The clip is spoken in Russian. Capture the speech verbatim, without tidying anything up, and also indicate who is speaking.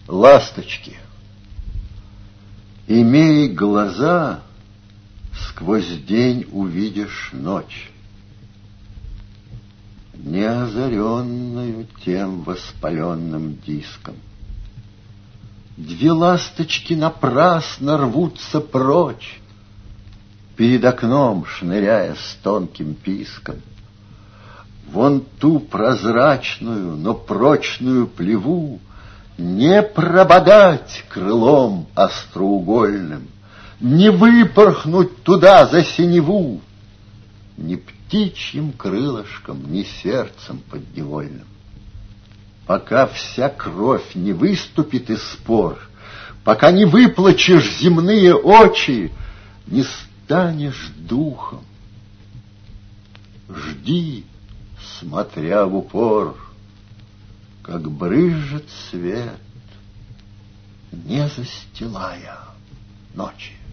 Speaker 1: Ласточки, имей глаза, сквозь день увидишь ночь, не озаренную тем воспаленным диском. Две ласточки напрасно рвутся прочь, перед окном шныряя с тонким писком. Вон ту прозрачную, но прочную плеву не прободать крылом остроугольным, не выпорхнуть туда за синеву, ни птичьим крылышком, ни сердцем подневольным. Пока вся кровь не выступит из спор, пока не выплачешь земные очи, не станешь духом. Жди, смотря в упор, как брызжет свет, не застилая ночи.